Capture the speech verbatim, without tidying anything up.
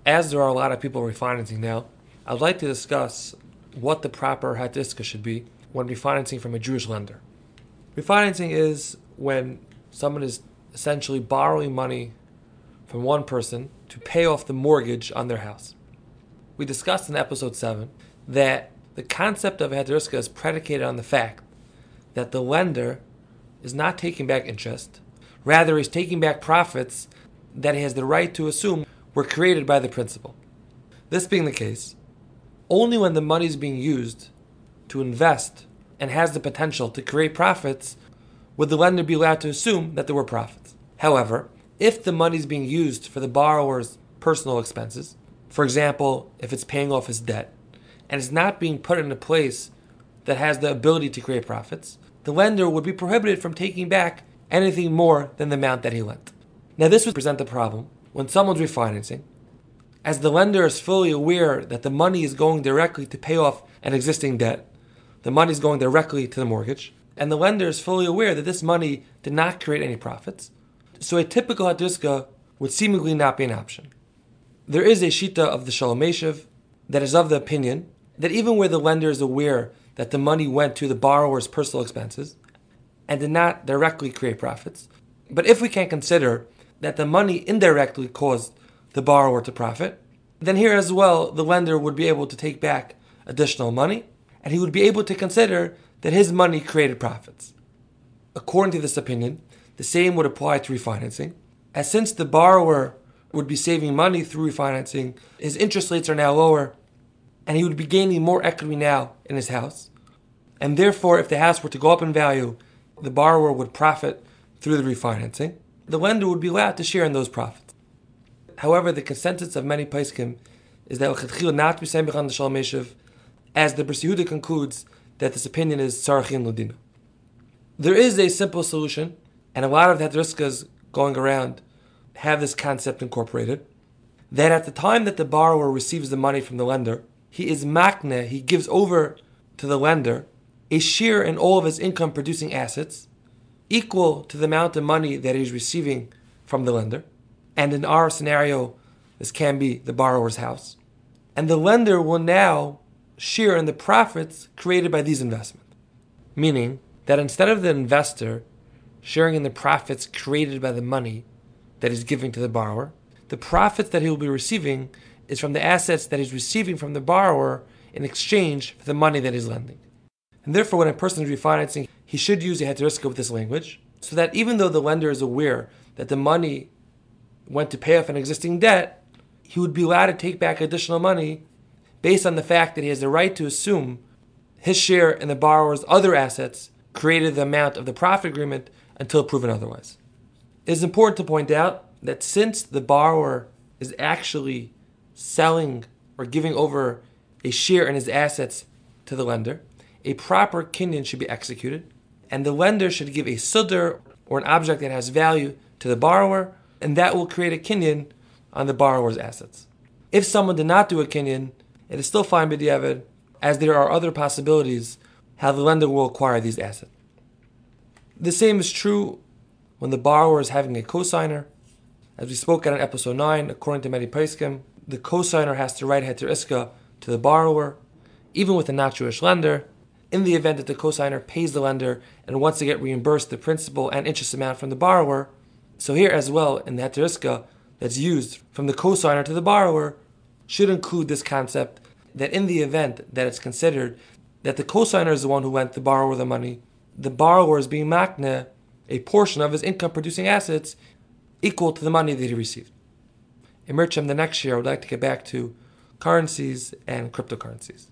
As there are a lot of people refinancing now, I'd like to discuss what the proper hatiska should be when refinancing from a Jewish lender. Refinancing is when someone is essentially borrowing money from one person to pay off the mortgage on their house. We discussed in episode seven that the concept of hatiska is predicated on the fact that the lender is not taking back interest, rather he's taking back profits that he has the right to assume were created by the principal. This being the case, only when the money is being used to invest and has the potential to create profits would the lender be allowed to assume that there were profits. However, if the money is being used for the borrower's personal expenses, for example, if it's paying off his debt, and is not being put in a place that has the ability to create profits, the lender would be prohibited from taking back anything more than the amount that he lent. Now this would present a problem when someone's refinancing, as the lender is fully aware that the money is going directly to pay off an existing debt, the money is going directly to the mortgage, and the lender is fully aware that this money did not create any profits, so a typical hatiska would seemingly not be an option. There is a shita of the Shalom Meshiv that is of the opinion that even where the lender is aware that the money went to the borrower's personal expenses and did not directly create profits, but if we can consider that the money indirectly caused the borrower to profit, then here as well the lender would be able to take back additional money, and he would be able to consider that his money created profits. According to this opinion, the same would apply to refinancing, as since the borrower would be saving money through refinancing, his interest rates are now lower, and he would be gaining more equity now in his house, and therefore if the house were to go up in value, the borrower would profit through the refinancing. The lender would be allowed to share in those profits. However, the consensus of many poskim is that l'chatchila not to be samech on the Shalom Meshiv, as the Bris Yehuda concludes that this opinion is tzarachin l'dina. There is a simple solution, and a lot of the hatariskas going around have this concept incorporated, that at the time that the borrower receives the money from the lender, he is makneh, he gives over to the lender a share in all of his income producing assets, equal to the amount of money that he's receiving from the lender. And in our scenario, this can be the borrower's house. And the lender will now share in the profits created by these investments. Meaning that instead of the investor sharing in the profits created by the money that he's giving to the borrower, the profits that he will be receiving is from the assets that he's receiving from the borrower in exchange for the money that he's lending. And therefore, when a person is refinancing, he should use a hatiska with this language, so that even though the lender is aware that the money went to pay off an existing debt, he would be allowed to take back additional money based on the fact that he has the right to assume his share in the borrower's other assets created the amount of the profit agreement until proven otherwise. It is important to point out that since the borrower is actually selling or giving over a share in his assets to the lender, a proper kinyan should be executed, and the lender should give a sudar or an object that has value to the borrower, and that will create a kinyan on the borrower's assets. If someone did not do a kinyan, it is still fine b'diavad, as there are other possibilities how the lender will acquire these assets. The same is true when the borrower is having a cosigner. As we spoke at in episode nine, according to many poskim, the cosigner has to write heter iska to the borrower, even with a not Jewish lender, in the event that the cosigner pays the lender and wants to get reimbursed the principal and interest amount from the borrower. So here as well, in the heter iska that's used from the cosigner to the borrower, should include this concept that in the event that it's considered that the cosigner is the one who lent the borrower the money, the borrower is being makneh a portion of his income producing assets equal to the money that he received. In Mircham, the next year, I would like to get back to currencies and cryptocurrencies.